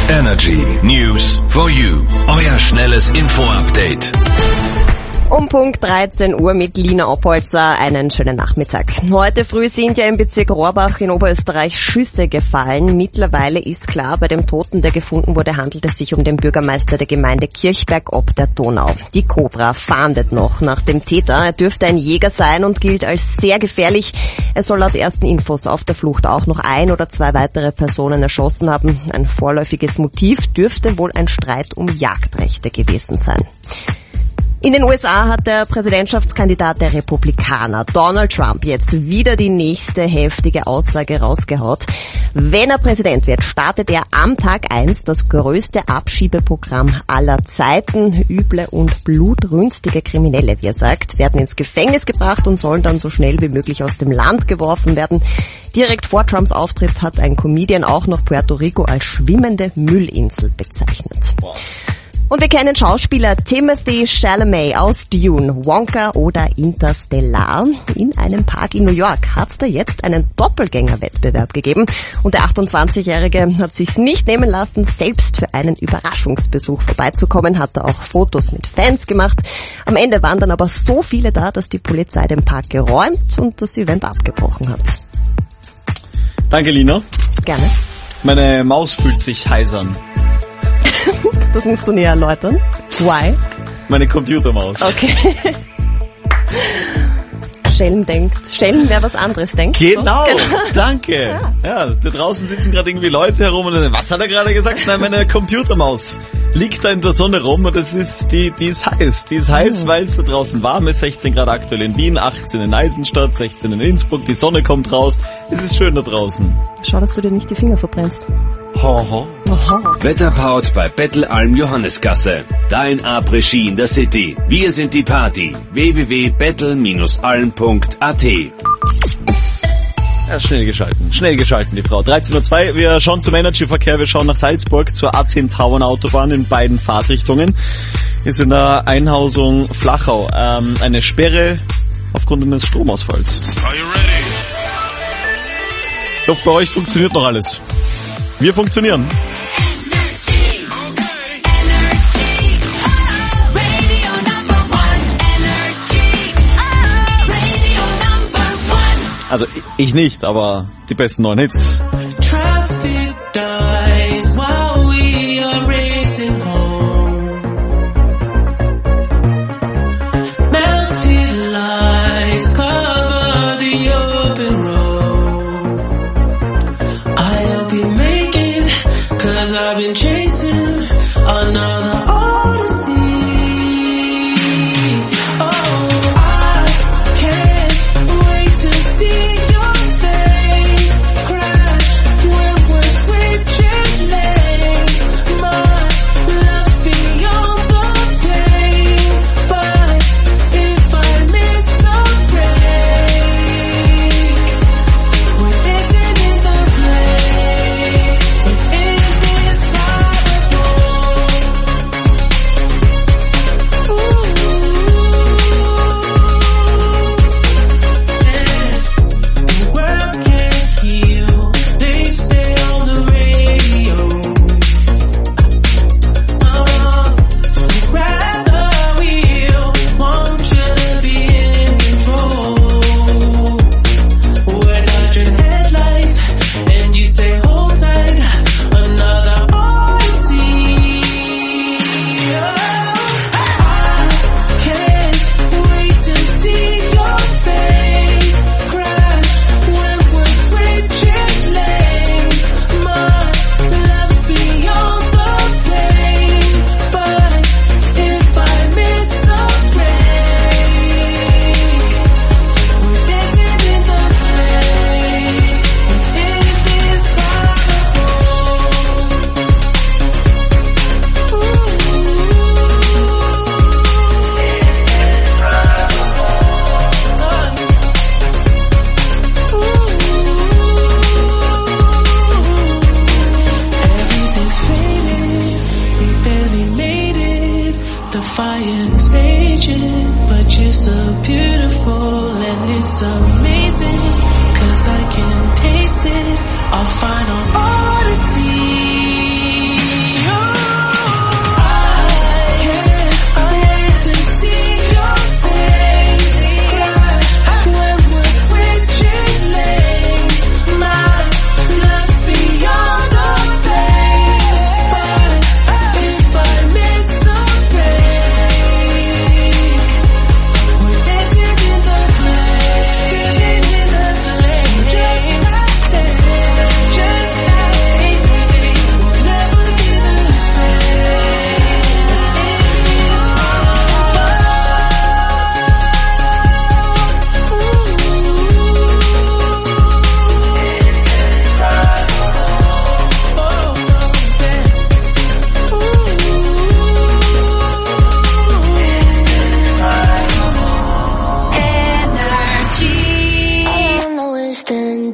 Energy News for You. Euer schnelles Info-Update. Um Punkt 13 Uhr mit Lina Oppolzer. Einen schönen Nachmittag. Heute früh sind ja im Bezirk Rohrbach in Oberösterreich Schüsse gefallen. Mittlerweile ist klar, bei dem Toten, der gefunden wurde, handelt es sich um den Bürgermeister der Gemeinde Kirchberg ob der Donau. Die Cobra fahndet noch nach dem Täter. Er dürfte ein Jäger sein und gilt als sehr gefährlich. Er soll laut ersten Infos auf der Flucht auch noch 1 oder 2 weitere Personen erschossen haben. Ein vorläufiges Motiv dürfte wohl ein Streit um Jagdrechte gewesen sein. In den USA hat der Präsidentschaftskandidat der Republikaner, Donald Trump, jetzt wieder die nächste heftige Aussage rausgehaut. Wenn er Präsident wird, startet er am Tag 1 das größte Abschiebeprogramm aller Zeiten. Üble und blutrünstige Kriminelle, wie er sagt, werden ins Gefängnis gebracht und sollen dann so schnell wie möglich aus dem Land geworfen werden. Direkt vor Trumps Auftritt hat ein Comedian auch noch Puerto Rico als schwimmende Müllinsel bezeichnet. Wow. Und wir kennen Schauspieler Timothée Chalamet aus Dune, Wonka oder Interstellar. In einem Park in New York hat es da jetzt einen Doppelgängerwettbewerb gegeben. Und der 28-Jährige hat sich's nicht nehmen lassen, selbst für einen Überraschungsbesuch vorbeizukommen, hat er auch Fotos mit Fans gemacht. Am Ende waren dann aber so viele da, dass die Polizei den Park geräumt und das Event abgebrochen hat. Danke, Lina. Gerne. Meine Maus fühlt sich heiß an. Das musst du näher erläutern. Why? Meine Computermaus. Okay. Schelm, wer was anderes denkt. Genau, so. Danke. Ja, da draußen sitzen gerade irgendwie Leute herum und was hat er gerade gesagt? Nein, meine Computermaus liegt da in der Sonne rum und die ist heiß. Die ist heiß, weil es da draußen warm ist. 16 Grad aktuell in Wien, 18 in Eisenstadt, 16 in Innsbruck. Die Sonne kommt raus. Es ist schön da draußen. Schau, dass du dir nicht die Finger verbrennst. Ho. Wetterpaut bei Bettelalm Johannesgasse. Dein Après-Ski in der City. Wir sind die Party. www.bettel-alm.at. Ja, schnell geschalten, die Frau. 13.02 Uhr, wir schauen zum Energy-Verkehr, wir schauen nach Salzburg zur A10 Tauern-Autobahn in beiden Fahrtrichtungen. Ist in der Einhausung Flachau eine Sperre aufgrund eines Stromausfalls. Ich hoffe, bei euch funktioniert noch alles. Wir funktionieren. Also ich nicht, aber die besten neuen Hits. I've been chasing another odyssey. Oh, I can't wait to see your face crash when we're switching lanes. My love's beyond the pain, but if I miss the break, we're dancing in the place. It's amazing, 'cause I can taste it, our final odyssey.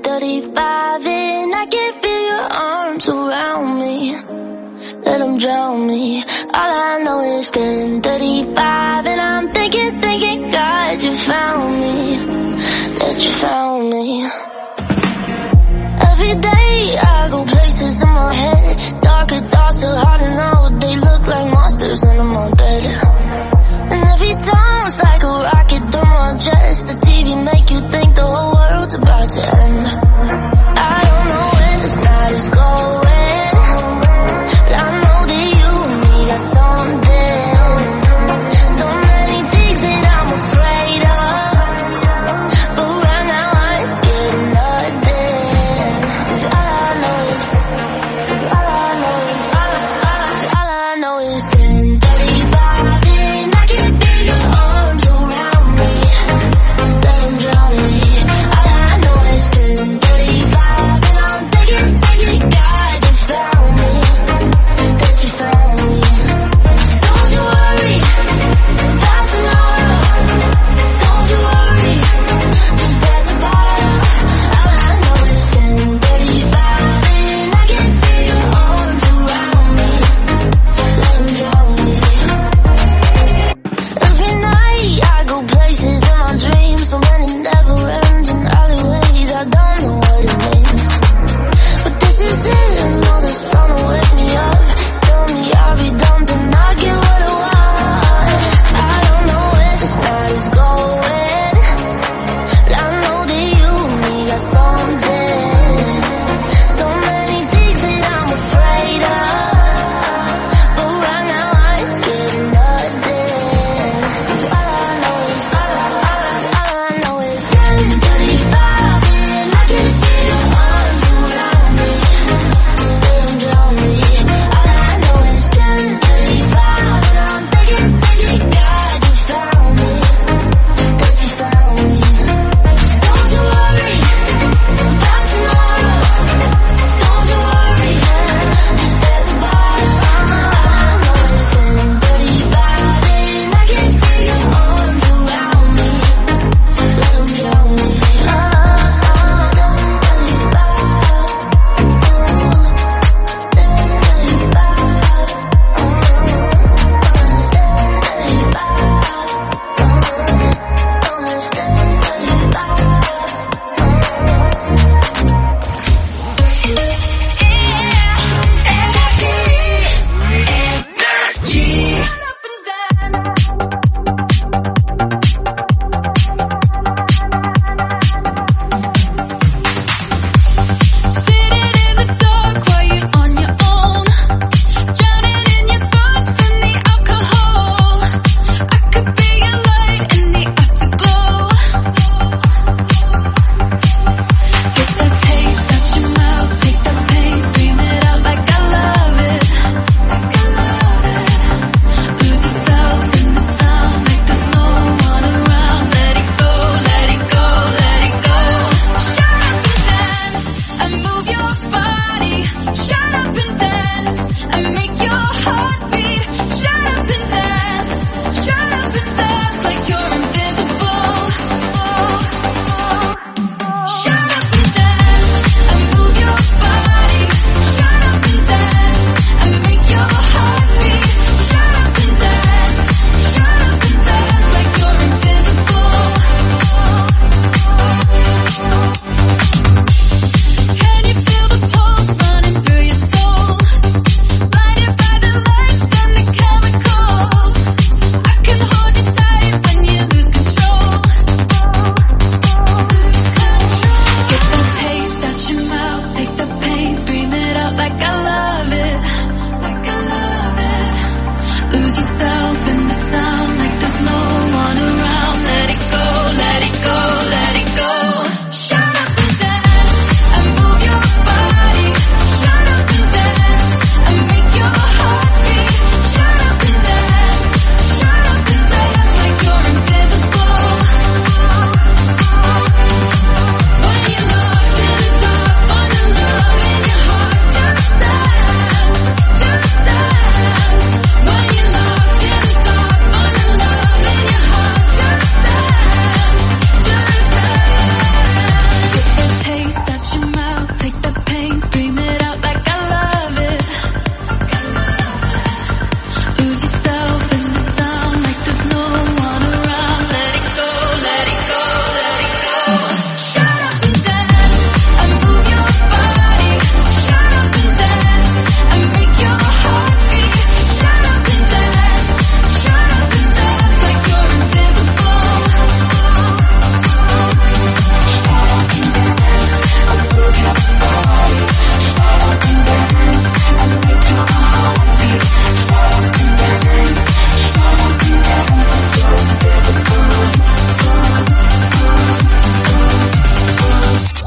10:35 and I can feel your arms around me. Let them drown me. All I know is 10:35 and I'm thinking, God, you found me. That you found me. Every day I go places in my head. Darker thoughts so hard to know. They look like monsters under my bed. And every time it's like a rocket through my chest. The TV make you think the whole world's about to end. I don't know where this night is going, but I know that you and me got something. So many things that I'm afraid of, but right now I ain't scared of nothing. 'Cause all I know is 10:35 and I can feel your arms around me. Let them drown me.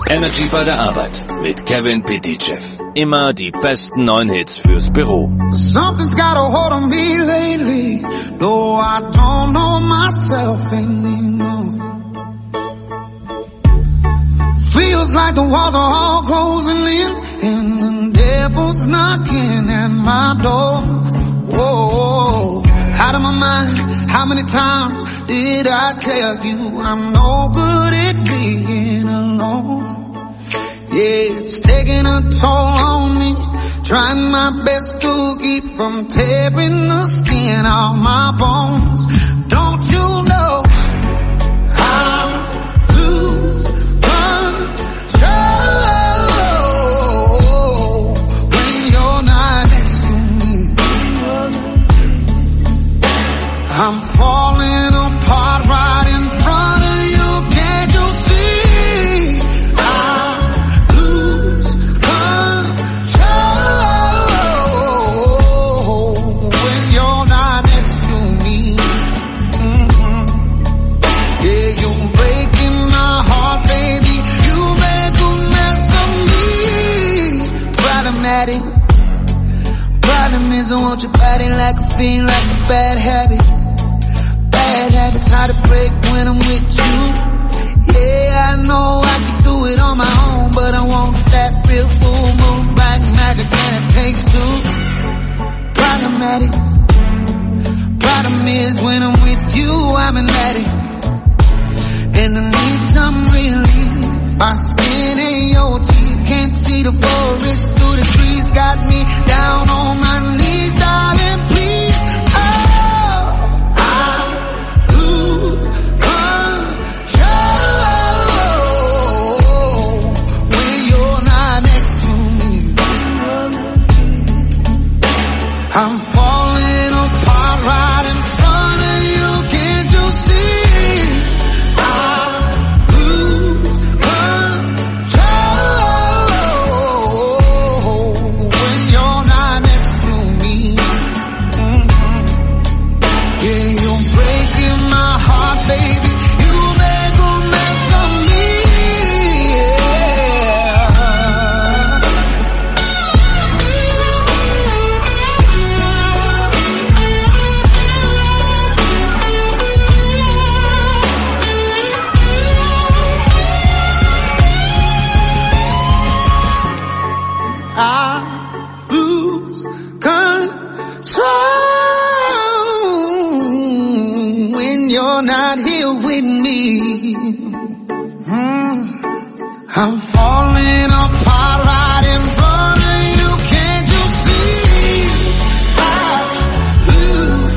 Energy bei der Arbeit mit Kevin Pitychev. Immer die besten neuen Hits fürs Büro. Something's got a hold on me lately. No, I don't know myself anymore. Feels like the walls are all closing in, and the devil's knocking at my door. Whoa, out of my mind. How many times did I tell you I'm no good at being alone? Yeah, it's taking a toll on me. Trying my best to keep from tearing the skin off my bones. Don't you know how to control when you're not next to me? I'm falling apart right in front of you. Can't you see? I lose control when you're not next to me. Yeah, you're breaking my heart, baby. You make a mess of me. Problematic. Problem is I want your body like a fiend, like a bad habit. Bad habits hard to break when I'm with you. Yeah, I know I can do it on my own, but I want that real full moon black magic and it takes two. Problematic. Problem is when I'm with you, I'm an addict. And I need some relief. My skin and your teeth can't see the forest through the trees. Got me down on my knees, darling, please. Oh, I lose control when you're not next to me. I'm falling apart right in front of you. Can't you see? I lose control when you're not next to me. Yeah, you're breaking my heart, baby. You make a mess of me. I lose control when you're not here with me. I'm falling apart right in front of you. Can't you see? I lose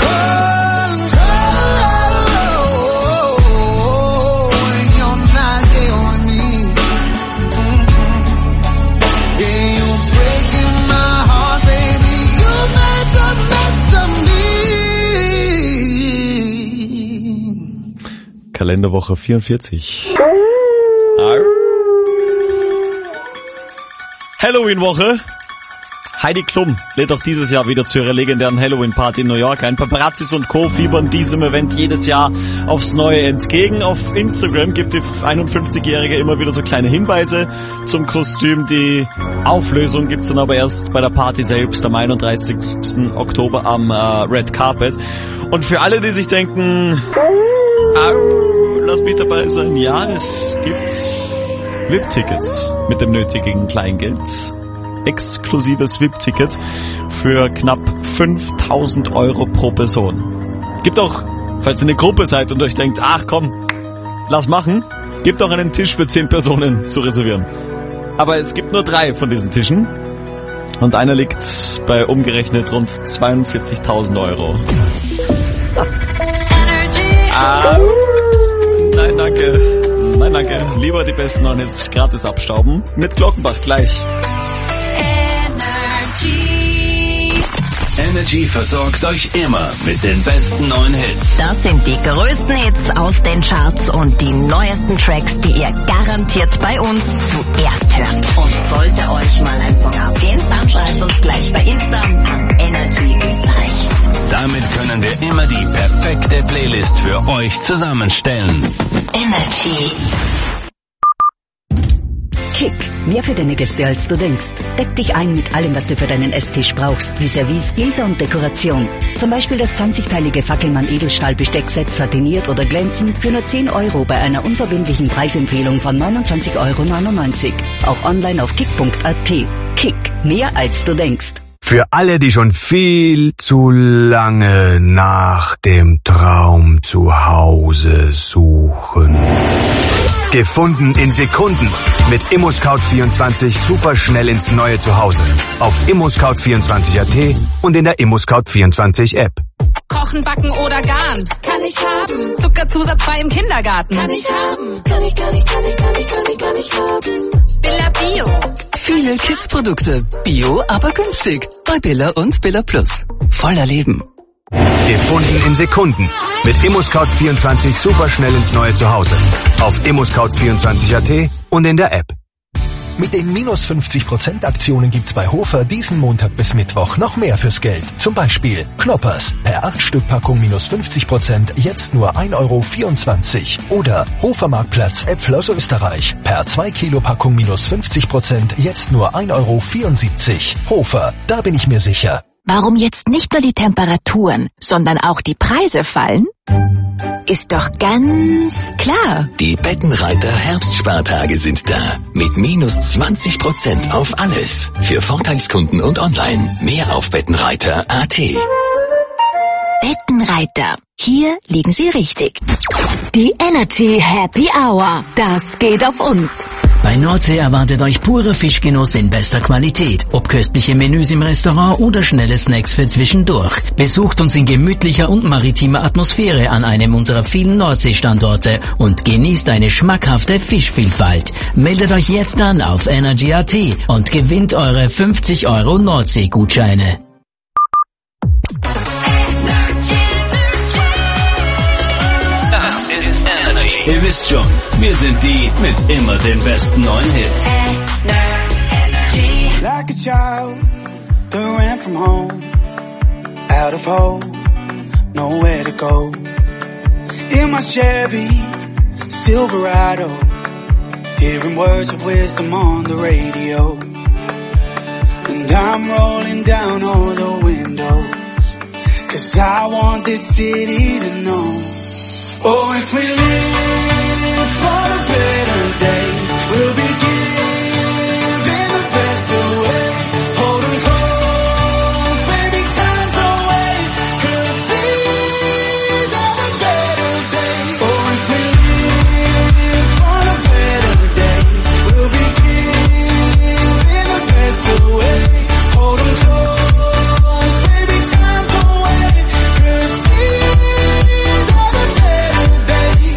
control when you're not here with me. Yeah, you're breaking my heart, baby. You make a mess of me. Kalenderwoche 44. Halloween-Woche. Heidi Klum lädt auch dieses Jahr wieder zu ihrer legendären Halloween-Party in New York ein. Paparazzis und Co. fiebern diesem Event jedes Jahr aufs Neue entgegen. Auf Instagram gibt die 51-Jährige immer wieder so kleine Hinweise zum Kostüm. Die Auflösung gibt's dann aber erst bei der Party selbst am 31. Oktober am Red Carpet. Und für alle, die sich denken, lass mich dabei sein, ja, es gibt VIP-Tickets mit dem nötigen Kleingeld. Exklusives VIP-Ticket für knapp 5.000 € pro Person. Gibt auch, falls ihr eine Gruppe seid und euch denkt, ach komm, lass machen, gibt auch einen Tisch für 10 Personen zu reservieren. Aber es gibt nur 3 von diesen Tischen und einer liegt bei umgerechnet rund 42.000 €. Nein, danke. Nein, danke. Lieber die besten neuen Hits gratis abstauben. Mit Glockenbach gleich. Energy versorgt euch immer mit den besten neuen Hits. Das sind die größten Hits aus den Charts und die neuesten Tracks, die ihr garantiert bei uns zuerst hört. Und sollte euch mal ein Song abgehen, dann schreibt uns gleich bei Insta an Energy Österreich. Damit können wir immer die perfekte Playlist für euch zusammenstellen. Energy. Kick. Mehr für deine Gäste, als du denkst. Deck dich ein mit allem, was du für deinen Esstisch brauchst, wie Service, Gläser und Dekoration. Zum Beispiel das 20-teilige Fackelmann Edelstahl-Besteckset satiniert oder glänzend für nur 10 € bei einer unverbindlichen Preisempfehlung von 29,99 €. Auch online auf kick.at. Kick. Mehr als du denkst. Für alle, die schon viel zu lange nach dem Traum zu Hause suchen. Gefunden in Sekunden. Mit ImmoScout24 super schnell ins neue Zuhause. Auf ImmoScout24.at und in der ImmoScout24 App. Kochen, backen oder garen. Kann ich haben. Zuckerzusatz frei im Kindergarten. Kann ich haben. Kann ich haben. Billa Bio. Viele Kids-Produkte. Bio, aber günstig. Bei Billa und Billa Plus. Voller Leben. Gefunden in Sekunden. Mit ImmoScout24 super schnell ins neue Zuhause. Auf ImmoScout24.at und in der App. Mit den minus 50% Aktionen gibt's bei Hofer diesen Montag bis Mittwoch noch mehr fürs Geld. Zum Beispiel Knoppers per 8 Stück Packung minus 50%, jetzt nur 1,24 €. Oder Hofermarktplatz Äpfel aus Österreich per 2 Kilo Packung minus 50%, jetzt nur 1,74 €. Hofer, da bin ich mir sicher. Warum jetzt nicht nur die Temperaturen, sondern auch die Preise fallen? Ist doch ganz klar. Die Bettenreiter Herbstspartage sind da. Mit minus 20% auf alles. Für Vorteilskunden und online. Mehr auf Bettenreiter.at. Bettenreiter. Hier liegen Sie richtig. Die Energy Happy Hour. Das geht auf uns. Bei Nordsee erwartet euch purer Fischgenuss in bester Qualität. Ob köstliche Menüs im Restaurant oder schnelle Snacks für zwischendurch. Besucht uns in gemütlicher und maritimer Atmosphäre an einem unserer vielen Nordsee-Standorte und genießt eine schmackhafte Fischvielfalt. Meldet euch jetzt an auf Energy.at und gewinnt eure 50 € Nordsee-Gutscheine. Das ist Energy. Ihr wisst schon, wir sind die mit immer den besten neuen Hits. Like a child that ran from home, out of hope, nowhere to go. In my Chevy Silverado, hearing words of wisdom on the radio. And I'm rolling down all the windows, 'cause I want this city to know. Oh, if we live for the better days, we'll be giving the best away. Hold 'em close, baby, time to wait, 'cause these are the better days. Oh, if we live for the better days, we'll be giving the best away. Hold 'em close, baby, time to wait, 'cause these are the better days.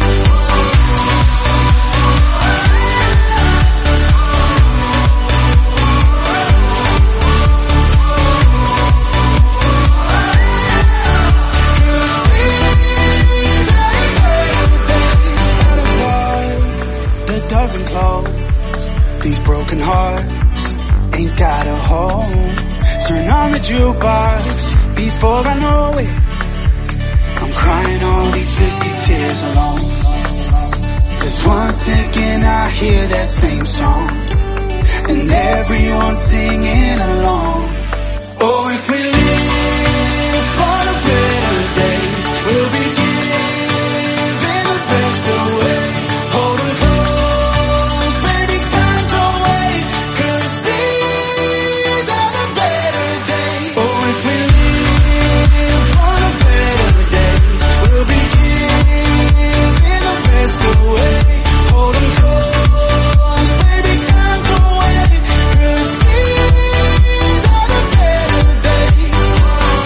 That doesn't close. These broken hearts ain't got a home. Turn on the jukebox before I know it. I'm crying all these whiskey tears alone. 'Cause once again I hear that same song, and everyone's singing along. Oh, if we live for the better days, we'll be giving the best away. Hold 'em close, baby, time to wait, 'cause these are the better days. Oh, if we live for the better days, we'll be giving the best away. Hold 'em close, baby, time to wait, 'cause these are the better days.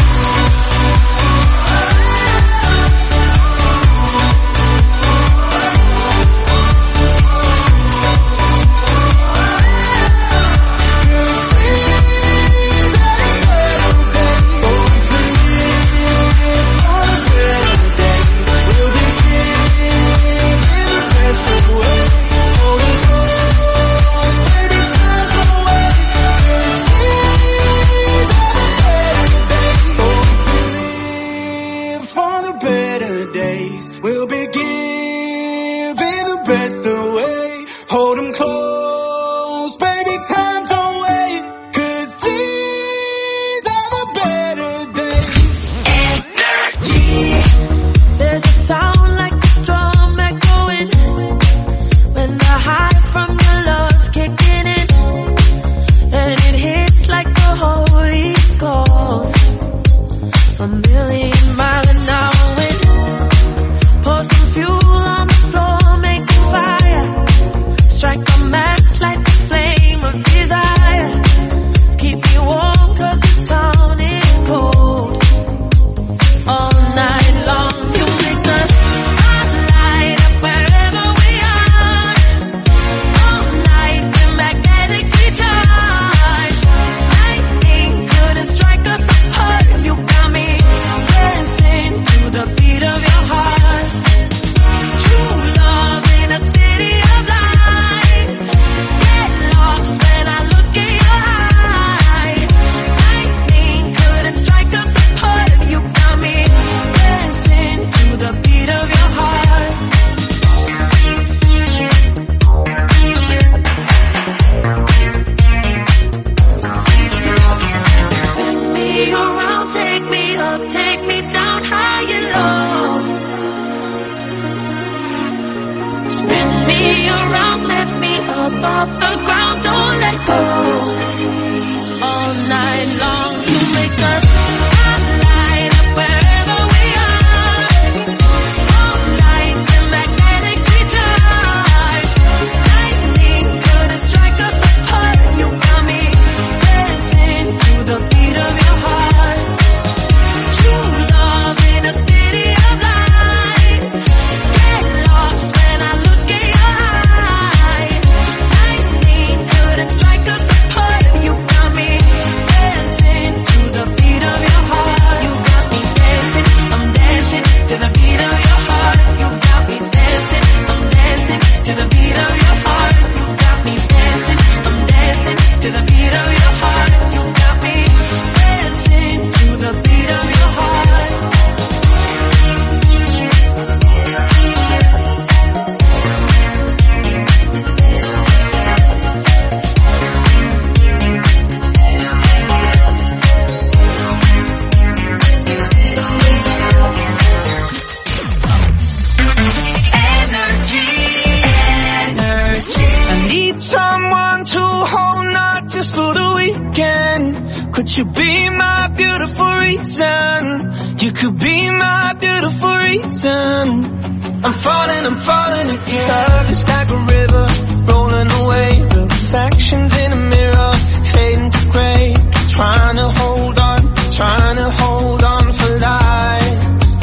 Could you be my beautiful reason? You could be my beautiful reason. I'm falling again. Love is like a river, rolling away. The reflections in a mirror, fading to grey. Trying to hold on for life.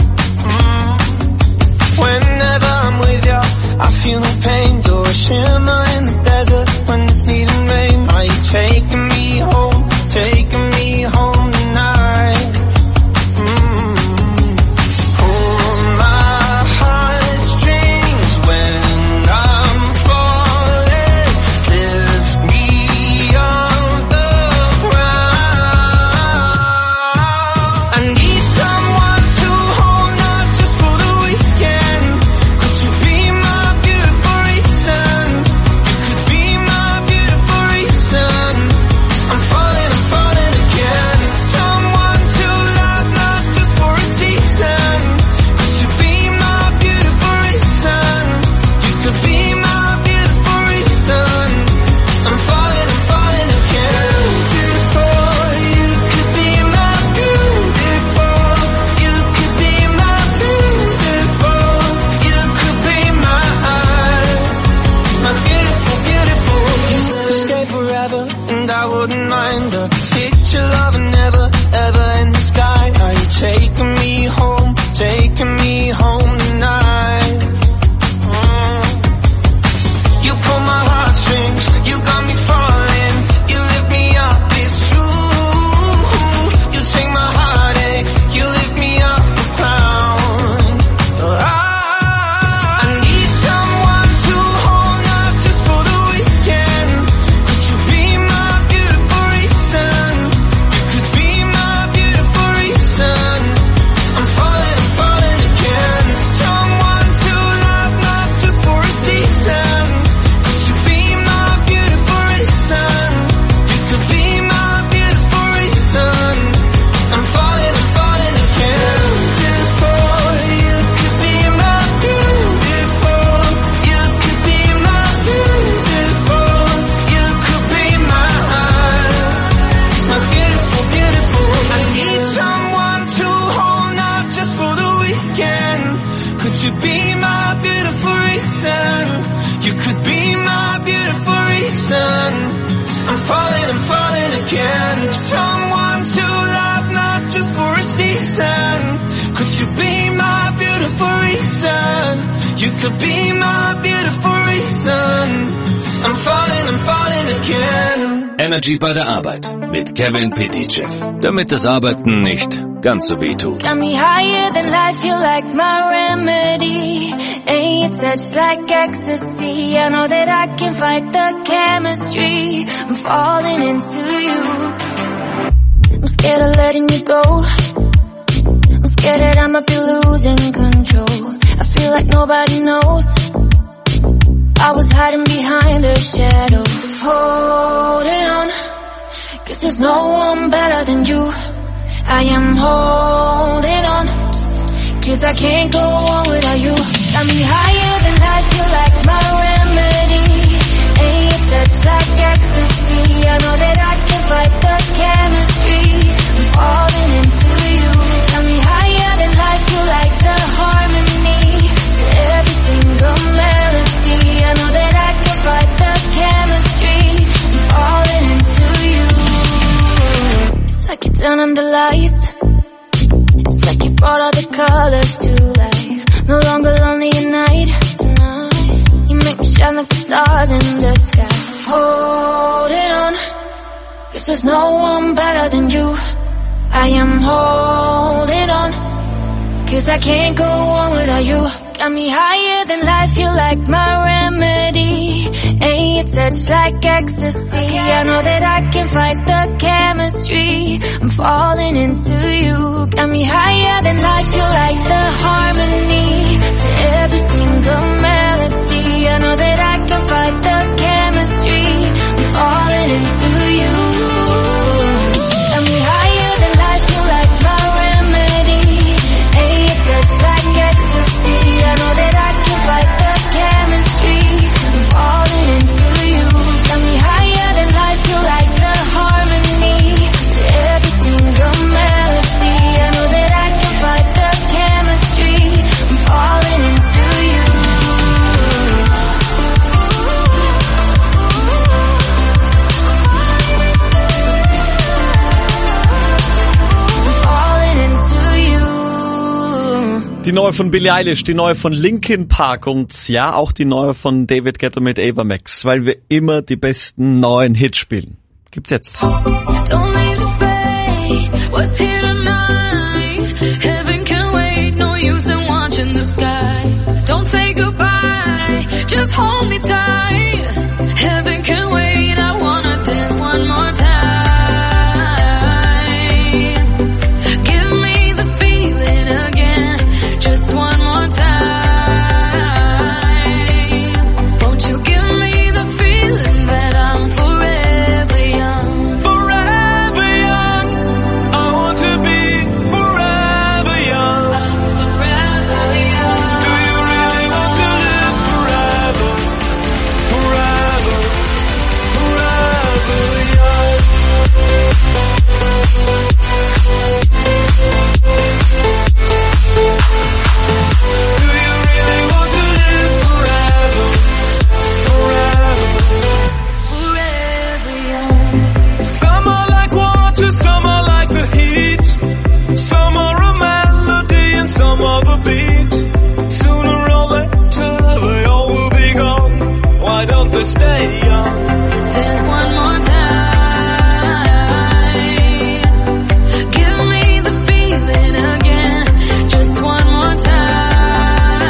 Whenever I'm with you, I feel no pain. You're a shimmer in the desert when it's needing rain. Are you taking me home tonight? Pull my heartstrings when I'm falling. Lift me off the ground. I need someone to hold, not just for the weekend. Could you be my beautiful reason? You could be my beautiful reason. I'm falling again. Someone to love, not just for a season. Could you be my beautiful reason? You could be my beautiful reason. I'm falling again. Beautiful, you could be my beautiful. You could be my beautiful. You could be my beautiful, beautiful. You could stay forever and I wouldn't mind a picture of a never, ever in the sky. Are you taking me home tonight? You pull my heartstrings, you got me falling. You lift me up, it's true. You take my heartache, you lift me off the ground. I need someone to hold, not just for the weekend. Could you be my beautiful reason? You could be my beautiful reason. I'm falling again. Someone to love, not just for a season. Could you be my beautiful reason? You could be my beautiful reason. I'm falling again. Beautiful, you could be my beautiful. You could be my beautiful. You could be my beautiful, beautiful. I need someone to hold, not just for the weekend. Could you be my beautiful reason? You could be my beautiful reason. I'm falling again. Someone to love, not just for a season. Could you be my beautiful reason? You could be my beautiful reason. I'm falling again. Energy bei der Arbeit mit Kevin Pitychev. Damit das Arbeiten nicht ganz so weh tut. Got me higher than life, you like my remedy. Ain't your touch like ecstasy. I know that I can fight the chemistry. I'm falling into you. I'm scared of letting you go. I'm scared that I might be losing control. I feel like nobody knows. I was hiding behind the shadows, holding on, 'cause there's no one better than you. I am holding on, 'cause I can't go on without you. Got me higher than life, you like my remedy. Ain't your touch like ecstasy. I know that I can fight the chemistry. I'm falling into you. Got me higher than life, you like the harmony to every single melody. I know that I can fight the chemistry. I'm falling into you. It's like you turn on the lights. It's like you brought all the colors to life. No longer lonely at night. You make me shine like the stars in the sky. Holding on, 'cause there's no one better than you. I am holding on, 'cause I can't go on without you. Got me higher than life, you like my remedy. Ain't your touch like ecstasy. I know that I can fight the chemistry. I'm falling into you. Got me higher than life, you like the harmony to every single melody. I know that I can fight the chemistry. I'm falling into you. Got me higher than life, you like my remedy. Ain't your touch like ecstasy. I know that I can fight the chemistry. I'm falling into you. Got me higher than life, you like the harmony to every Die neue von Billie Eilish, die neue von Linkin Park und ja, auch die neue von David Guetta mit Ava Max, weil wir immer die besten neuen Hits spielen. Gibt's jetzt. Don't leave the fate, what's here tonight? Heaven can wait, no use in watching the sky. Don't say goodbye, just hold me tight. Heaven can wait, I wanna dance one more time. Give me the feeling again, just one more time. Won't you give me the feeling that I'm forever young? Forever young. I want to be forever young. I'm forever young. Do you really want to live forever? Forever, forever young. Do you really want to live forever? Forever. Forever young. Some are like water, some are like the heat. Some are a melody and some are the beat. Sooner or later they all will be gone. Why don't they stay young? Dance one more time. Give me the feeling again, just one more time.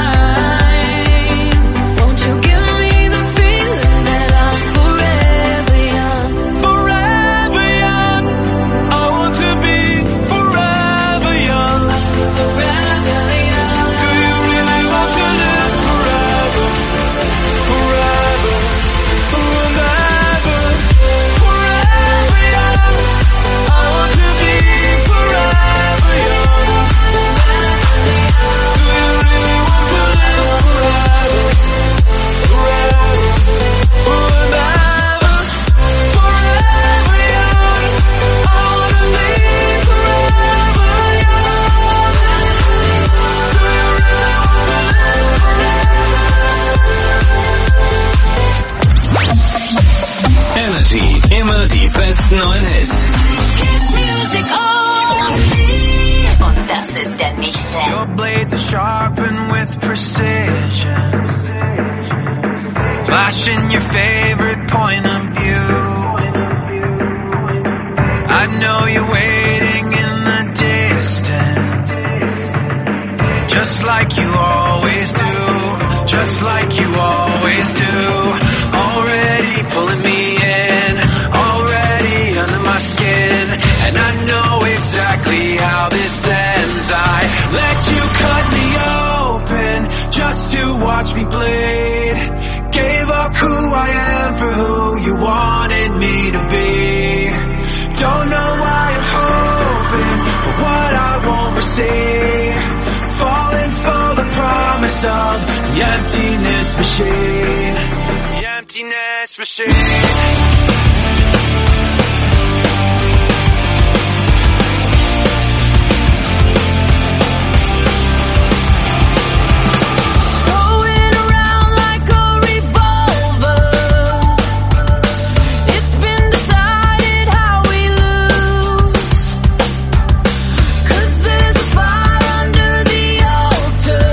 Won't you give me the feeling that I'm forever young? Forever young. I want to be forever young. Forever young. Do you really want to live forever? Forever, forever, forever young. I want to be forever young. Do you really want to live forever? Forever, forever, forever young. I want to be forever young. Do you really want to Energy, immer die besten neuen Hits. Music Und das ist der nächste. Your blades are sharpened with precision, flashing your favorite point of view. I know you're waiting in the distance, just like you always do, just like you always do. Already pulling me in, already under my skin, and I know exactly how this ends. I let you cut me open just to watch me bleed. Gave up who I am for who you wanted me to be. Don't know why I'm hoping for what I won't receive. Falling for the promise of the emptiness machine. The emptiness machine. going around like a revolver. It's been decided how we lose. 'Cause there's a fire under the altar.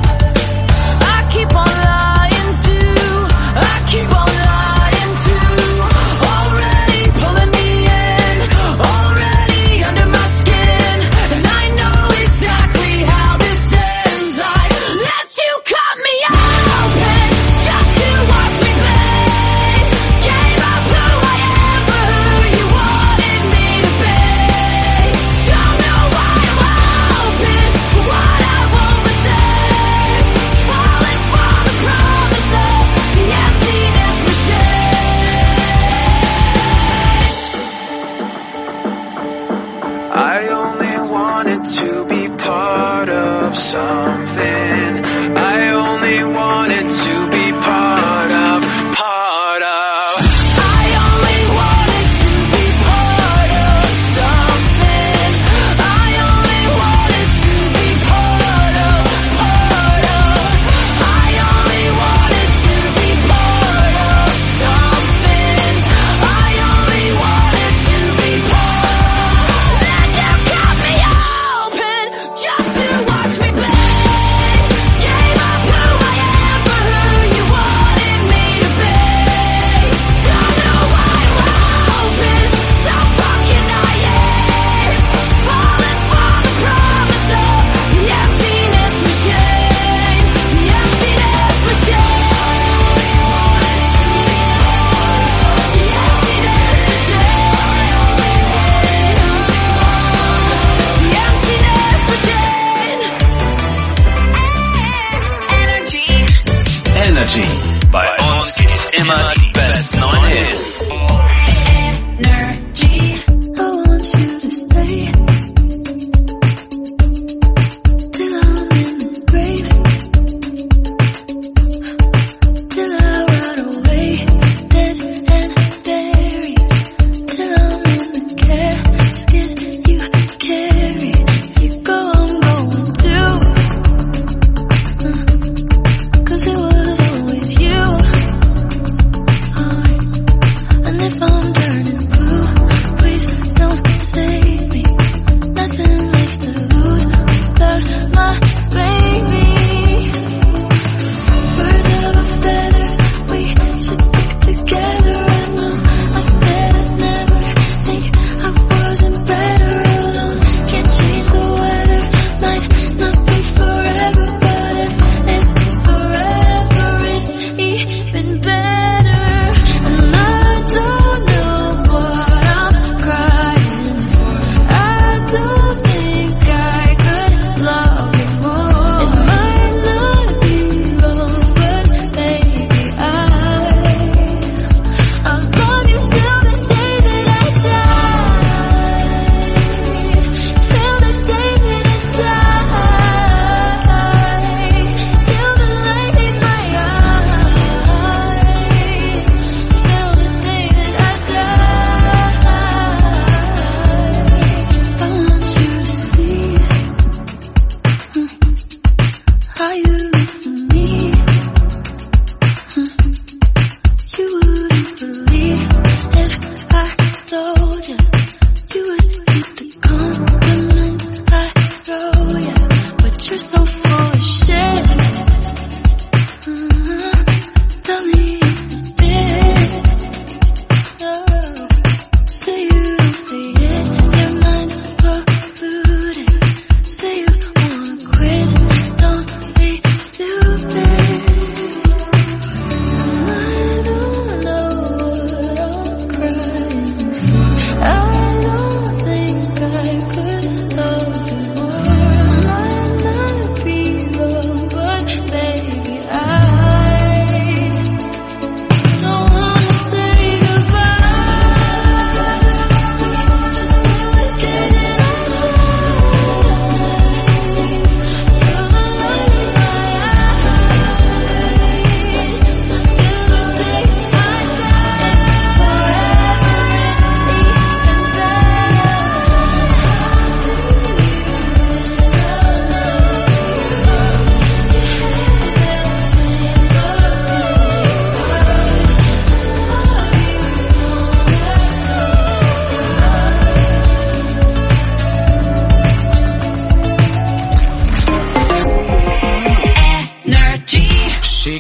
I keep on lying to, I keep on lying to.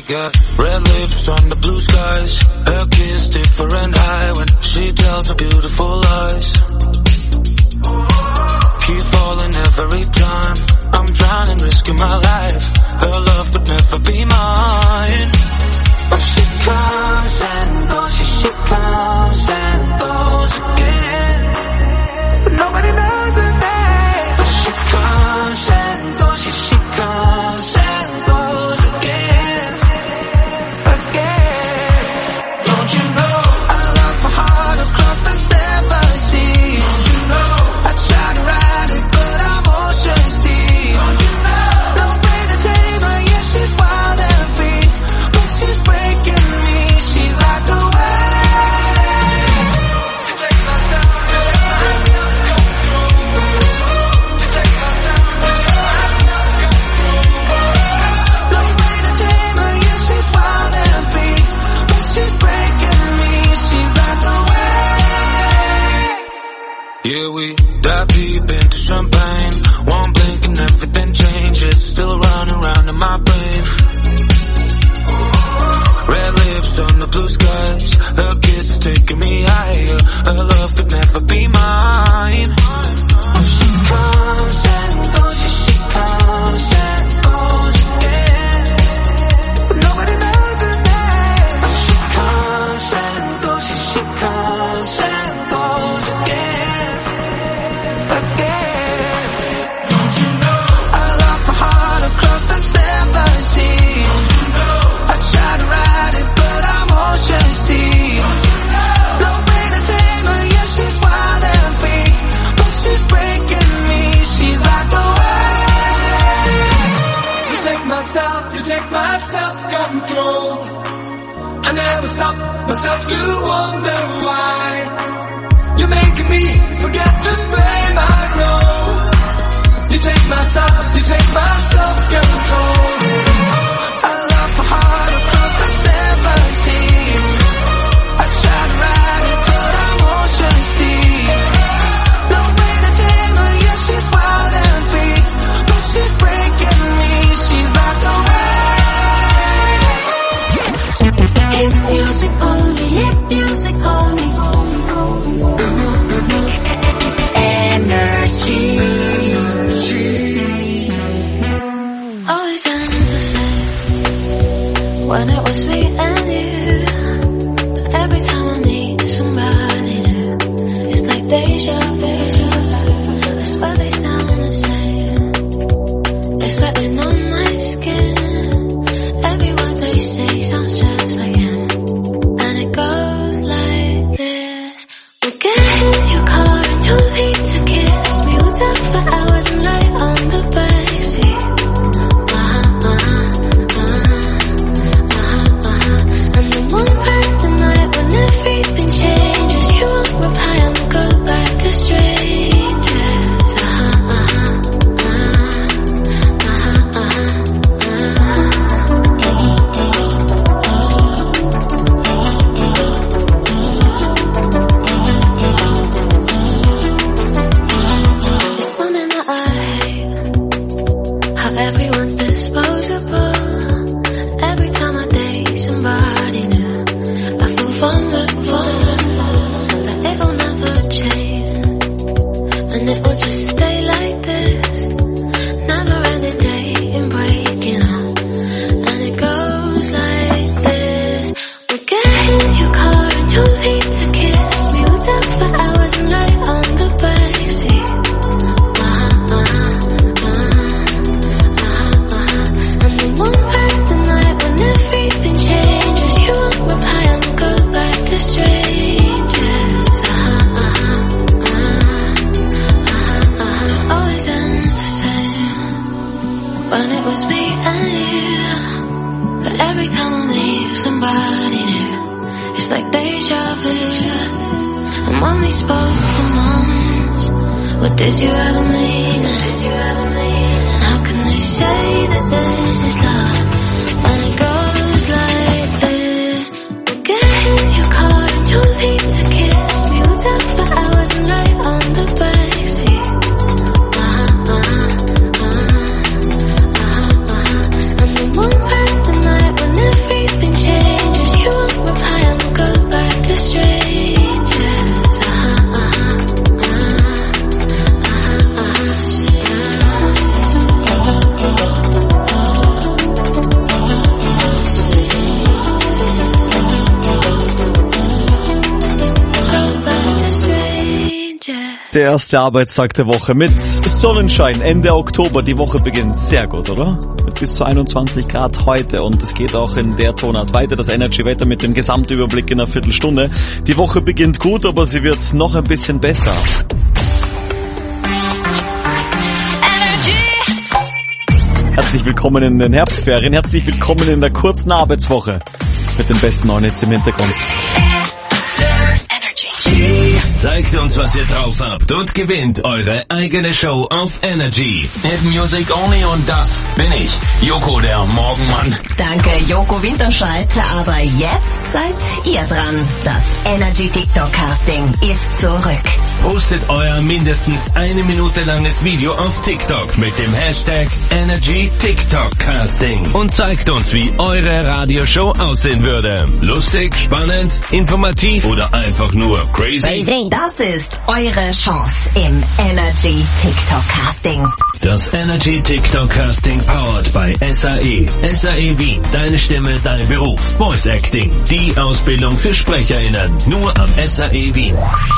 got red lips on the blue skies. Her kiss different high when she tells her beautiful lies. Keep falling every time. I'm drowning, risking my life. Her love could never be mine. But she comes and goes, she comes and goes again. But nobody knows her name. But she comes and goes, she comes and goes again. Again. Don't you know I lost my heart across the 7 seas? Don't you know I tried to ride it but I'm ocean deep? Don't you know no way to tame her, yeah she's wild and free, but she's breaking me, she's like a wave. You take my time, you take my time, you take my time, no way to tame her, yeah she's wild and free, but she's breaking me, she's like a wave. Yeah, we dive deep into champagne. One blink and everything changes. Still running around in my brain. Red lips on the blue skies. Her kiss is taking me higher. Her love could never be mine. She comes and goes, she comes and goes again. But nobody knows her name. She comes and goes, she comes and goes again. Again. Don't you know I lost my heart across the 7 seas? Don't you know I tried to ride it but I'm ocean deep? Don't you know no way to tame her, yeah she's wild and free, but she's breaking me, she's like a wave. You take my self-control. I never stop myself to wonder why. You're making me forget to blame, I know. You take my self-control. I lost my heart across the 7 seas. I tried to ride it but I'm ocean deep. No way to tame her, yeah she's wild and free, but she's breaking me, she's like a wave. Hit music only, hit music only. Energy. Always ends the same when it was me and you. But every time I meet somebody new, it's like deja vu. I swear they sound the same. It's like they're on my skin. Every word they say sounds just like him, and it goes like this. We'll get in your car and you'll need to kiss me. We'll talk for hours and lie on the backseat. And then one bright the night when everything changes, you won't reply and we'll go back to strangers. It's something that I hate, how everyone's disposable. Every time I date somebody new, I feel vulnerable, that it'll never change, and it will just stay like this. Never ending dating, breaking up, and it goes like this. We'll get in your car and you'll need to kiss me. We'll talk for hours and lie on the backseat. And then one bright the night when everything changes, you won't reply and we'll go back to strangers. Always ends the same when it was me and you. But every time I meet somebody new, it's like deja vu. And when we spoke for months, what did you ever mean? And how can they say that this is love when it goes like this? We'll get in your car and you'll need to kiss me. We'll talk for hours and lie on the backseat. And then one bright the night when everything Der erste Arbeitstag der Woche mit Sonnenschein Ende Oktober. Die Woche beginnt sehr gut, oder? Mit bis zu 21 Grad heute und es geht auch in der Tonart weiter. Das Energy-Wetter mit dem Gesamtüberblick in einer Viertelstunde. Die Woche beginnt gut, aber sie wird noch ein bisschen besser. Herzlich willkommen in den Herbstferien. Herzlich willkommen in der kurzen Arbeitswoche mit den besten neuen Hits im Hintergrund. Zeigt uns, was ihr drauf habt und gewinnt eure eigene Show auf Energy. Hit Music Only und das bin ich, Joko, der Morgenmann. Danke, Joko Winterscheid. Aber jetzt seid ihr dran. Das Energy TikTok Casting ist zurück. Postet euer mindestens 1 Minute langes Video auf TikTok mit dem Hashtag Energy TikTok Casting und zeigt uns, wie eure Radioshow aussehen würde. Lustig, spannend, informativ oder einfach nur crazy? Das ist eure Chance im Energy TikTok Casting. Das Energy TikTok Casting powered by SAE. SAE Wien, deine Stimme, dein Beruf. Voice Acting, die Ausbildung für SprecherInnen. Nur am SAE Wien.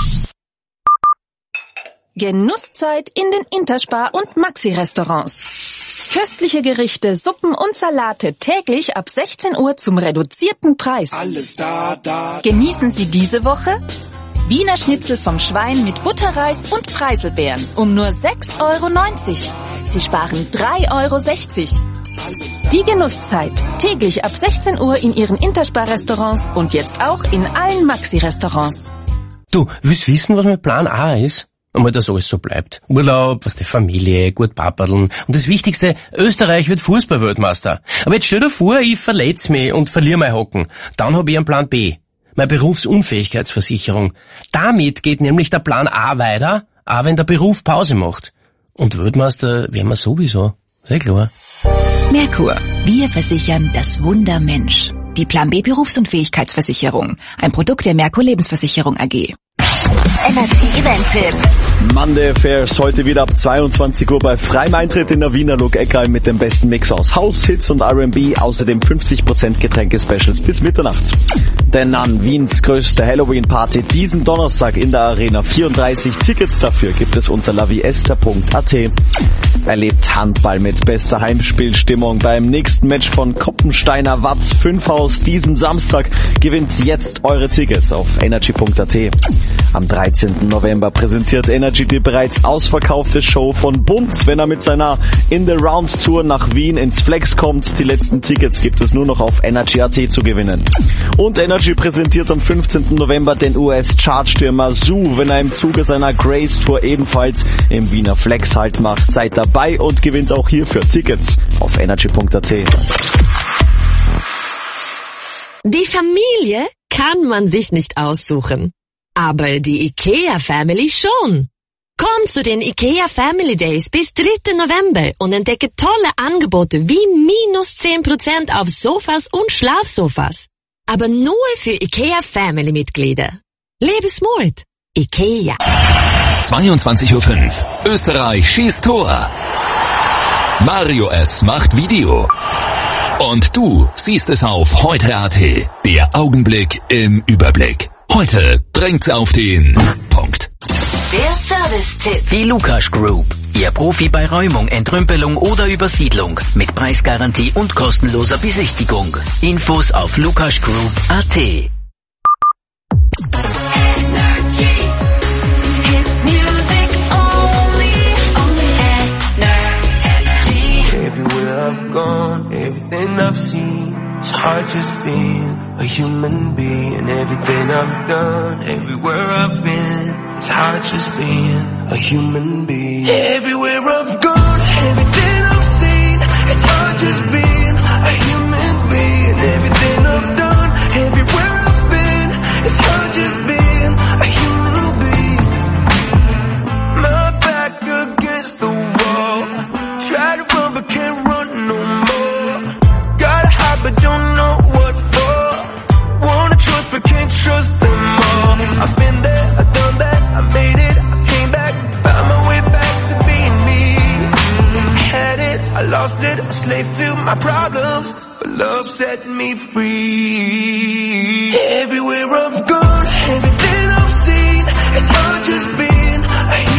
Genusszeit in den Interspar- und Maxi-Restaurants. Köstliche Gerichte, Suppen und Salate täglich ab 16 Uhr zum reduzierten Preis. Alles da. Genießen Sie diese Woche Wiener Schnitzel vom Schwein mit Butterreis und Preiselbeeren um nur 6,90 €. Sie sparen 3,60 €. Die Genusszeit täglich ab 16 Uhr in Ihren Interspar-Restaurants und jetzt auch in allen Maxi-Restaurants. Du, willst wissen, was mein Plan A ist? Einmal, dass alles so bleibt. Urlaub, was die Familie, gut papaddeln. Und das Wichtigste, Österreich wird Fußball-Weltmeister. Aber jetzt stell dir vor, ich verletz mich und verliere mein Hocken. Dann hab ich einen Plan B. Meine Berufsunfähigkeitsversicherung. Damit geht nämlich der Plan A weiter, auch wenn der Beruf Pause macht. Und Weltmeister werden wir sowieso. Sehr klar. Merkur. Wir versichern das Wunder Mensch. Die Plan B Berufsunfähigkeitsversicherung. Ein Produkt der Merkur Lebensversicherung AG. Energy Event-Tipp. Monday Affairs heute wieder ab 22 Uhr bei freiem Eintritt in der Wiener Look Eckheim mit dem besten Mix aus House, Hits und R&B, außerdem 50% Getränke-Specials bis Mitternacht. Denn an Wiens größte Halloween-Party diesen Donnerstag in der Arena. 34 Tickets dafür gibt es unter laviesta.at. Erlebt Handball mit bester Heimspielstimmung beim nächsten Match von Koppensteiner Watz 5 Haus diesen Samstag. Gewinnt jetzt eure Tickets auf energy.at. Am 13. November präsentiert Energy die bereits ausverkaufte Show von Bund, wenn er mit seiner In the Round Tour nach Wien ins Flex kommt. Die letzten Tickets gibt es nur noch auf energy.at zu gewinnen. Und Energy präsentiert am 15. November den US-Chartstürmer Zoo, wenn er im Zuge seiner Grace Tour ebenfalls im Wiener Flex Halt macht. Seid dabei und gewinnt auch hierfür Tickets auf energy.at. Die Familie kann man sich nicht aussuchen. Aber die IKEA Family schon. Komm zu den IKEA Family Days bis 3. November und entdecke tolle Angebote wie -10% auf Sofas und Schlafsofas. Aber nur für IKEA Family Mitglieder. Lebe smart. IKEA. 22:05 Uhr. Österreich schießt Tor. Mario S. macht Video. Und du siehst es auf heute.at. Der Augenblick im Überblick. Heute bringt's auf den Punkt. Der Service-Tipp. Die Lukas Group. Ihr Profi bei Räumung, Entrümpelung oder Übersiedlung. Mit Preisgarantie und kostenloser Besichtigung. Infos auf lukasgroup.at. Everywhere I've gone, everything I've seen, it's hard just being a human being. Everything I've done, everywhere I've been, it's hard just being a human being. Everywhere I've gone, everything I've seen, it's hard just being a human being. Everything I've done, everywhere I've been, it's hard just being a human being. My back against the wall, try to run but can't run no more. Gotta hide but don't know what for. Wanna trust but can't trust them all. I've been there, I've done that, I made it, I came back, found my way back to being me. I had it, I lost it, a slave to my problems, but love set me free. Everywhere I've gone, everything I've seen, it's hard just being a human.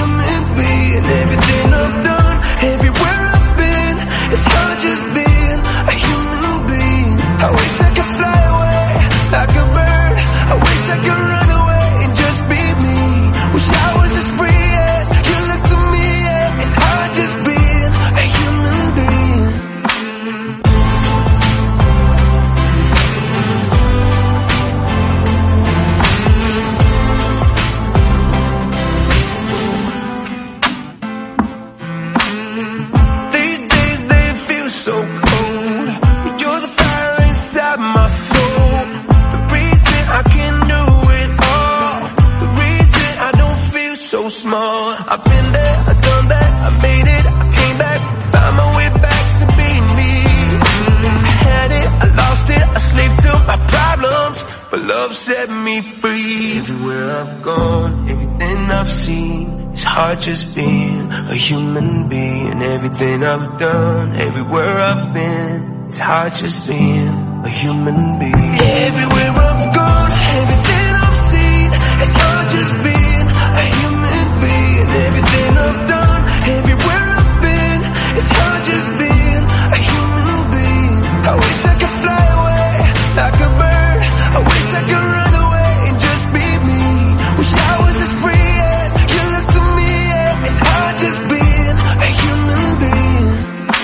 much more. I've been there, I've done that, I made it, I came back, found my way back to being me. I had it, I lost it, I slaved to my problems, but love set me free. Everywhere I've gone, everything I've seen, it's hard just being a human being. Everything I've done, everywhere I've been, it's hard just being a human being. Everywhere I've gone, everything I've seen, it's hard just being a human being. Everything I've done, everywhere I've been, it's hard just being a human being. I wish I could fly away like a bird. I wish I could run away and just be me. Wish I was as free as you look to me. Yeah. It's hard just being a human being.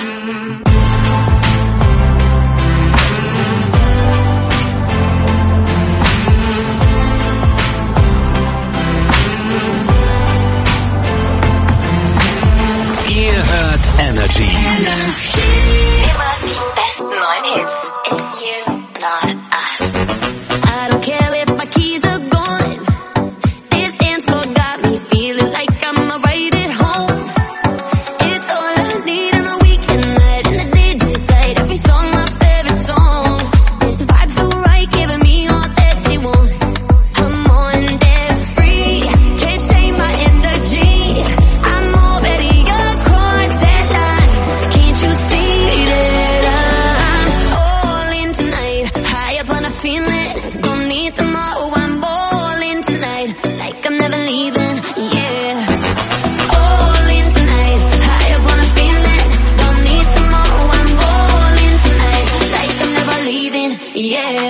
Ihr hört Energy. Immer die besten neuen Hits. And you, not us. I don't care if my keys are gone. This dance floor got me feeling like I'm right at home. It's all I need on a weekend night. In the digit tight, every song my favorite song. This vibe so right, giving me all that she wants. I'm on that free, can't take my energy. I'm already across that line. Can't you see that I'm all in tonight? High up on a feeling, don't need tomorrow. I'm all in tonight, like I'm never leaving. Yeah, all in tonight. High up on a feeling, don't need tomorrow. I'm all in tonight, like I'm never leaving. Yeah.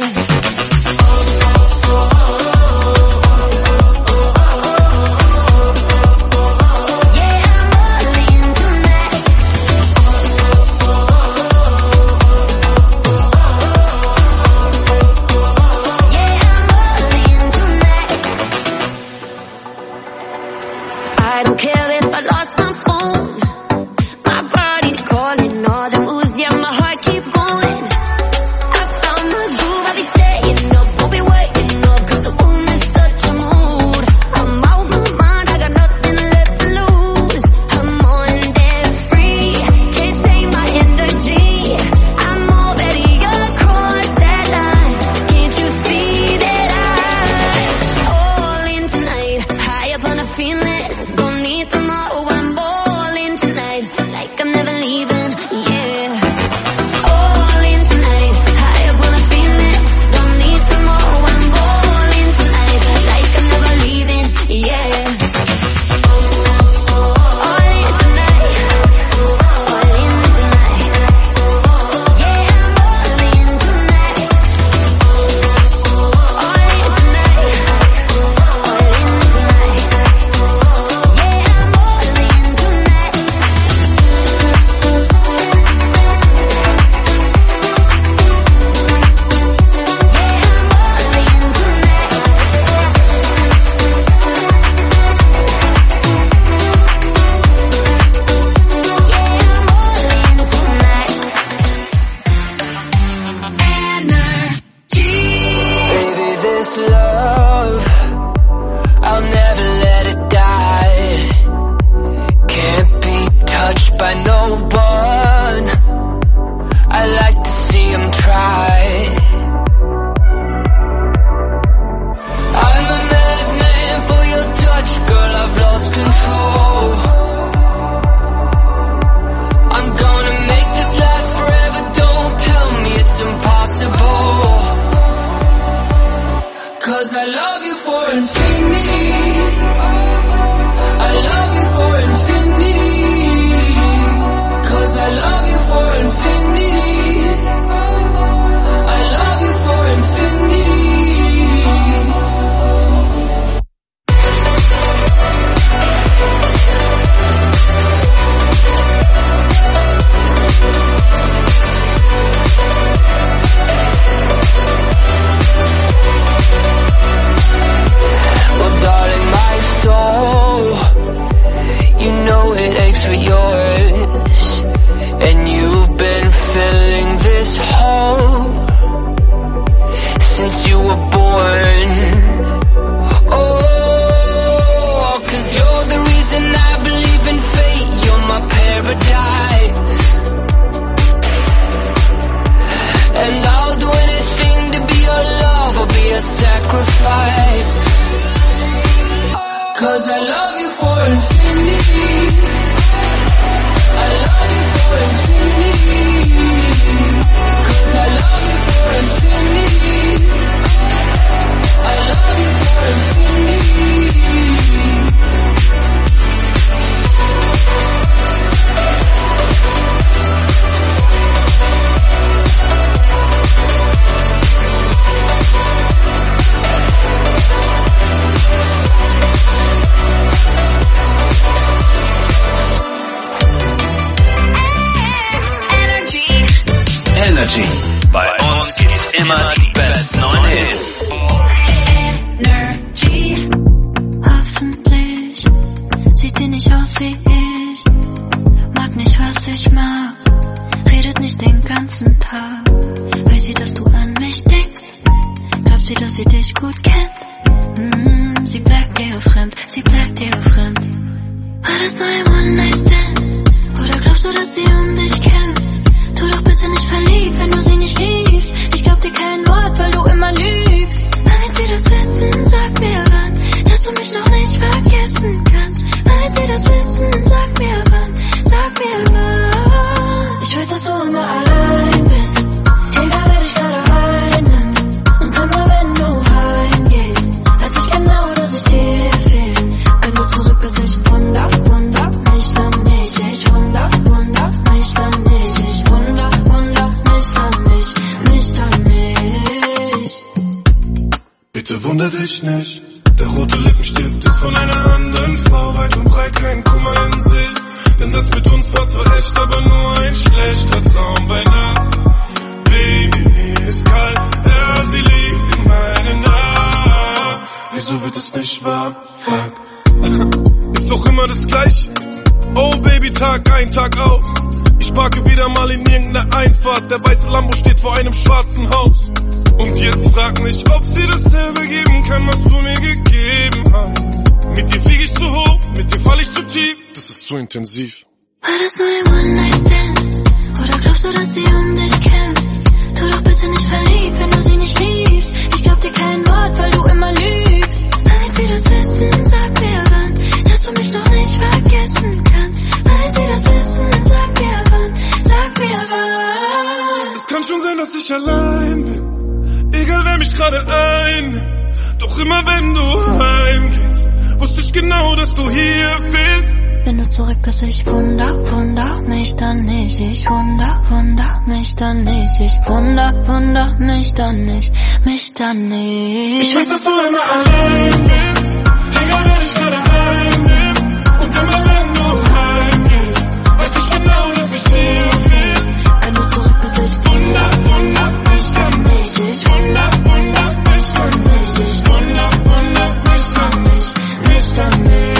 I don't care if I lost my phone. My body's calling, all the moves, yeah, my heart keep going. I found my groove, I'll be staying up, won't be waiting up, 'cause the room is such a mood. I'm out my mind, I got nothing left to lose. I'm on that free, can't take my energy. I'm already across that line. Can't you see that I'm all in tonight? High up on a feeling, don't need tomorrow. I'm all in tonight, like I'm never leaving. Yeah, all in tonight. High up on a feeling, don't need tomorrow. I'm all in tonight, like I'm never leaving. Yeah, all in tonight, all in tonight. Yeah, I'm all in tonight, all in tonight, all in tonight. Yeah, I'm all in tonight. Baby, this love, I'll never let it die. Can't be touched by no one. I like to see him try. I'm a madman for your touch, girl, I've lost control. I'm gonna make this last forever, don't tell me it's impossible. 'Cause I love you for infinity. I love you for infinity. 'Cause I love you for infinity. I love you for infinity. Well, darling, my soul infinity. I love you for infinity. 'Cause I love you for infinity. I love you for infinity. Energy. Bei uns gibt's immer die besten neuen Hits. Energy. Hoffentlich sieht sie nicht aus wie ich. Mag nicht, was ich mag. Redet nicht den ganzen Tag. Weiß sie, dass du an mich denkst? Glaubt sie, dass sie dich gut kennt? Sie bleibt dir fremd, sie bleibt dir fremd. War das so ein One-Night-Stand? Oder glaubst du, dass sie um dich kämpft? Tu doch bitte nicht verliebt, wenn du sie nicht liebst. Ich glaub dir kein Wort, weil du immer lügst. Wann wird sie das wissen? Sag mir wann, dass du mich noch nicht vergessen kannst. Wann wird sie das wissen? Sag mir wann, sag mir wann. Ich weiß, dass du immer allein bist, egal wer dich gerade einnimmt. Und immer wenn du heimgehst, weiß ich genau, dass ich dir fehl. Wenn du zurück bist, ich wunder mich dann nicht. Ich wunder mich dann nicht. Ich wunder mich dann nicht. Bitte wunder dich nicht. Der rote Lippenstift ist von einer anderen Frau. Weit und breit kein Kummer in sich. Denn das mit uns war zwar echt, aber nur ein schlechter Traum bei Nacht. Baby, mir ist kalt, ja, sie liegt in meinen Armen. Wieso wird es nicht wahr? Fuck. Ist doch immer das Gleiche. Oh Baby, Tag ein, Tag aus. Ich parke wieder mal in irgendeiner Einfahrt. Der weiße Lambo steht vor einem schwarzen Haus. Und jetzt frag mich, ob sie dasselbe geben kann, was du mir gegeben hast. Mit dir flieg ich zu hoch, mit dir fall ich zu tief. Das ist zu intensiv. War das nur ein One-Night-Stand? Oder glaubst du, dass sie um dich kämpft? Tu doch bitte nicht verliebt, wenn du sie nicht liebst. Ich glaub dir kein Wort, weil du immer lügst. Wann wird sie das wissen? Sag mir wann, dass du mich noch nicht vergessen kannst. Wann wird sie das wissen? Sag mir wann, sag mir wann. Es kann schon sein, dass ich allein bin, egal wer mich gerade einnimmt. Doch immer wenn du heimgehst, wusste ich genau, dass du hier bist. Wenn du zurück bist, ich wunder mich dann nicht. Ich wunder mich dann nicht. Ich wunder mich dann nicht, mich dann nicht. Ich weiß, dass du immer allein bist, egal wer dich gerade einnimmt. Und immer wenn du heimgehst, weiß ich genau, dass ich dir fehl. Wenn du zurück bist, ich wunder mich dann nicht. Ich wunder mich dann nicht. Ich wunder mich dann nicht, mich dann nicht.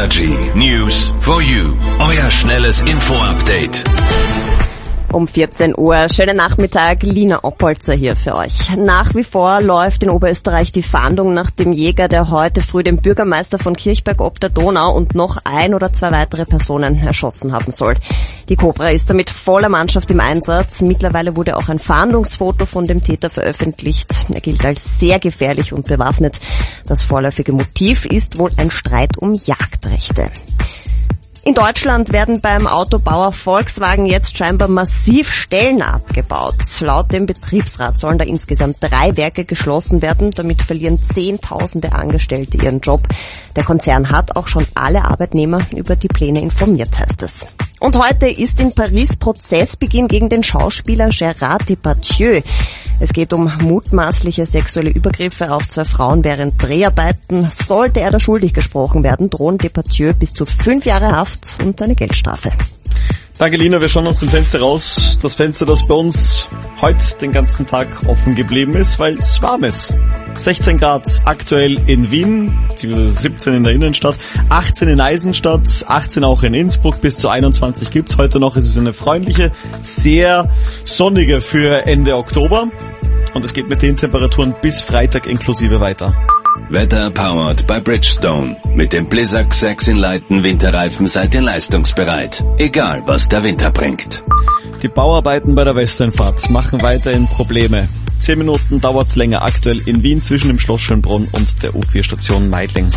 Energy News for You. Euer schnelles Info-Update. Um 14 Uhr. Schönen Nachmittag, Lina Oppolzer hier für euch. Nach wie vor läuft in Oberösterreich die Fahndung nach dem Jäger, der heute früh den Bürgermeister von Kirchberg ob der Donau und noch 1 oder 2 weitere Personen erschossen haben soll. Die Cobra ist damit voller Mannschaft im Einsatz. Mittlerweile wurde auch ein Fahndungsfoto von dem Täter veröffentlicht. Er gilt als sehr gefährlich und bewaffnet. Das vorläufige Motiv ist wohl ein Streit um Jagdrechte. In Deutschland werden beim Autobauer Volkswagen jetzt scheinbar massiv Stellen abgebaut. Laut dem Betriebsrat sollen da insgesamt 3 Werke geschlossen werden. Damit verlieren Zehntausende Angestellte ihren Job. Der Konzern hat auch schon alle Arbeitnehmer über die Pläne informiert, heißt es. Und heute ist in Paris Prozessbeginn gegen den Schauspieler Gérard Depardieu. Es geht um mutmaßliche sexuelle Übergriffe auf 2 Frauen während Dreharbeiten. Sollte er da schuldig gesprochen werden, drohen Depardieu bis zu 5 Jahre Haft und eine Geldstrafe. Danke, Lina. Wir schauen aus dem Fenster raus. Das Fenster, das bei uns heute den ganzen Tag offen geblieben ist, weil es warm ist. 16 Grad aktuell in Wien, beziehungsweise 17 in der Innenstadt, 18 in Eisenstadt, 18 auch in Innsbruck, bis zu 21 gibt's heute noch. Es ist eine freundliche, sehr sonnige für Ende Oktober und es geht mit den Temperaturen bis Freitag inklusive weiter. Wetter powered by Bridgestone. Mit dem Blizzak Saxon-Leiten Winterreifen seid ihr leistungsbereit. Egal, was der Winter bringt. Die Bauarbeiten bei der Westernfahrt machen weiterhin Probleme. 10 Minuten dauert's länger aktuell in Wien zwischen dem Schloss Schönbrunn und der U4-Station Meidling.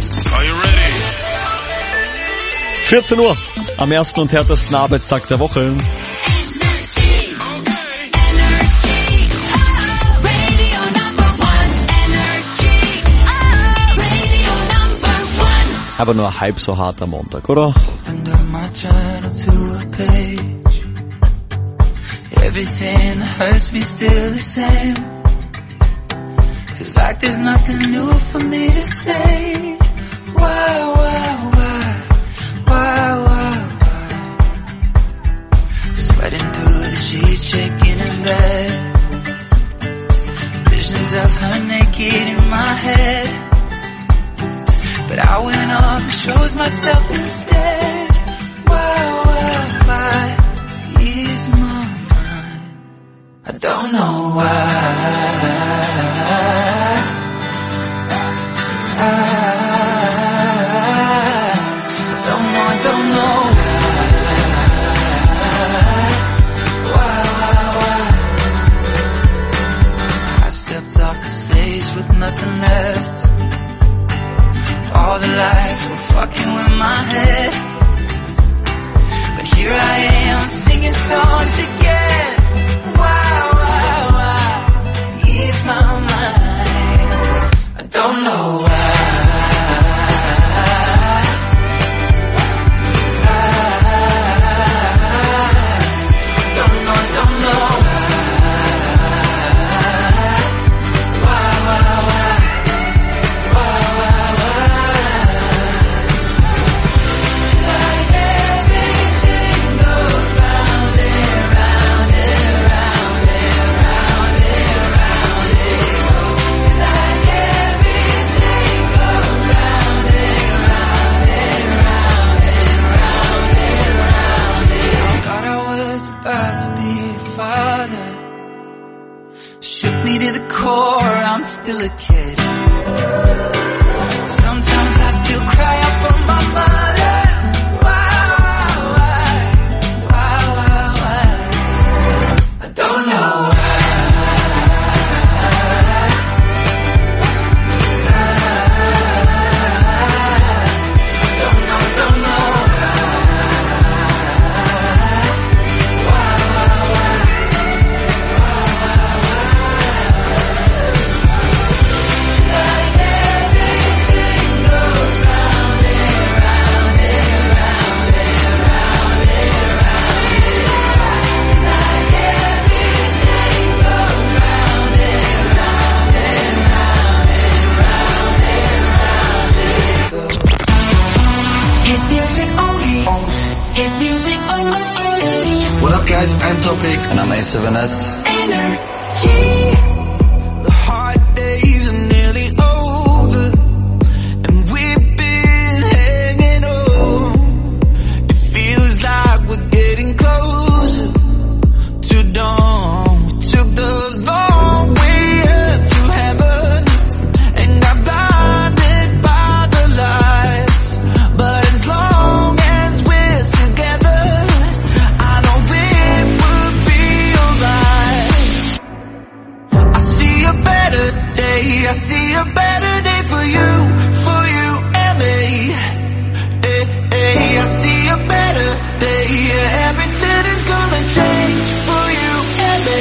14 Uhr am ersten und härtesten Arbeitstag der Woche. Aber nur halb so hart am Montag, oder? Everything that hurts me still the same. It's like there's nothing new for me to say. Why? Sweating through the sheets, shaking in bed. Visions of her naked in my head. But I went off and chose myself instead. Why? Ease my mind. I don't know why. I don't know why. I stepped off the stage with nothing left. All the lights were fucking with my head. But here I am singing songs again. Why? Ease my mind. I don't know why. To the core, I'm still a kid. Sometimes I still cry out for my mother. Why? I don't know why. Don't know. What up guys, I'm Topic and I'm A7S. Energy. The hard days are nearly over and we've been hanging on. getting closer to dawn. We took the long way up to heaven and got blinded by the lights. But as long as we're together, I know it would be alright. I see a better day, I see a better day for you and me. I see a better day, yeah, everything is gonna change for you and me.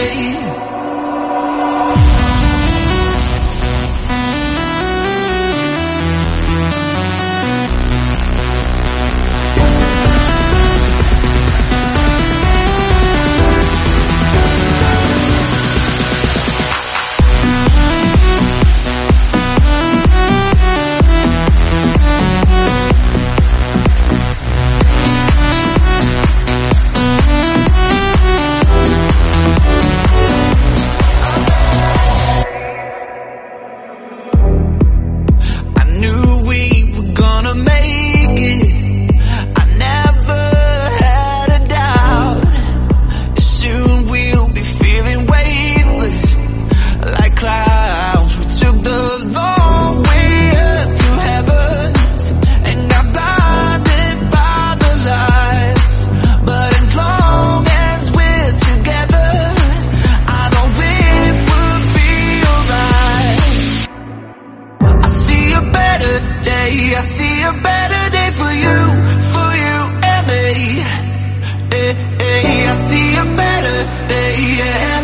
I see a better day for you and me. I see a better day, yeah.